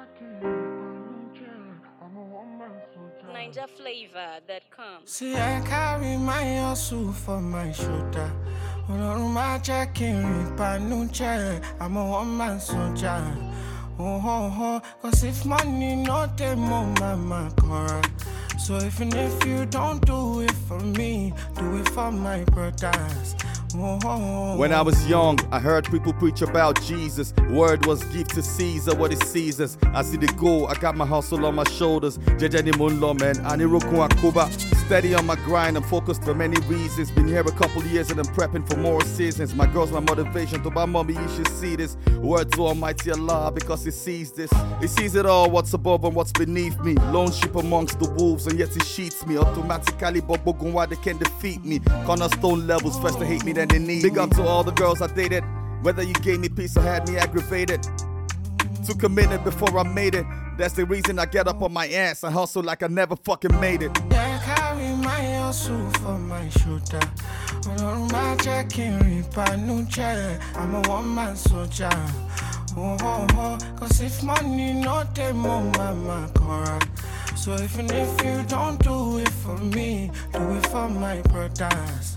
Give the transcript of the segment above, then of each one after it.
NinjaFlavor.com. See, I carry my hustle for my shoulder. I'm a one-man soldier. Cause if money not the more, mama correct. So even if you don't do it for me, do it for my brothers. When I was young, I heard people preach about Jesus. Word was give to Caesar what is Caesar's. I see the goal, I got my hustle on my shoulders. Jejani Munlo, man, Anirokun Akuba. Steady on my grind, I'm focused for many reasons. Been here a couple years and I'm prepping for more seasons. My girl's my motivation, to my mommy, you should see this. Word to Almighty Allah, because He sees this. He sees it all, what's above and what's beneath me. Lone sheep amongst the wolves, and yet He sheets me. Automatically, Bobogunwa, they can defeat me. Cornerstone levels, first to hate me, then they need Big up to all the girls I dated. Whether you gave me peace or had me aggravated. Took a minute before I made it. That's the reason I get up on my ass and hustle like I never fucking made it. Yeah, I carry my hustle for my shoulder. I'm a one-man soldier. Cause if money not the more, mama correct. So even if you don't do it for me, do it for my brothers.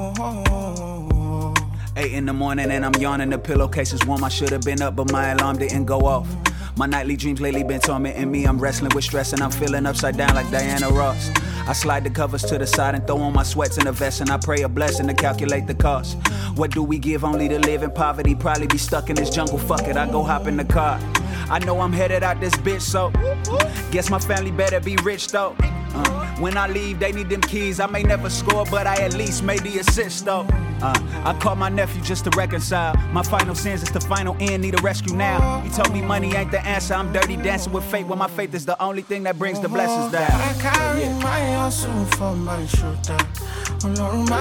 8 in the morning and I'm yawning, the pillowcase is warm. I should have been up, but my alarm didn't go off. My nightly dreams lately been tormenting me. I'm wrestling with stress and I'm feeling upside down like Diana Ross. I slide the covers to the side and throw on my sweats in a vest, and I pray a blessing to calculate the cost. What do we give only to live in poverty? Probably be stuck in this jungle, fuck it, I go hop in the car. I know I'm headed out this bitch, so guess my family better be rich though. When I leave, they need them keys. I may never score, but I at least made the assist though. I called my nephew just to reconcile. My final sins is the final end, need a rescue now. He told me money ain't the answer. I'm dirty dancing with fate when my faith is the only thing that brings the blessings down. I carry my hustle for my shoulder. I'm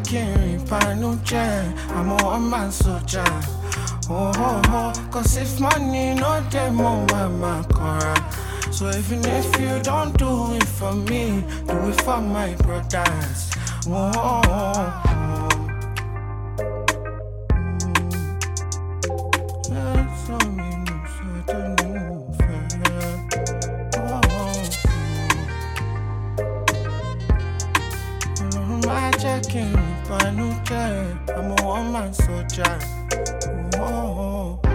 a one-man soldier. Cause if money not the more, mama correct. So even if you don't do it for me, do it for my brothers. I'm a one-man soldier.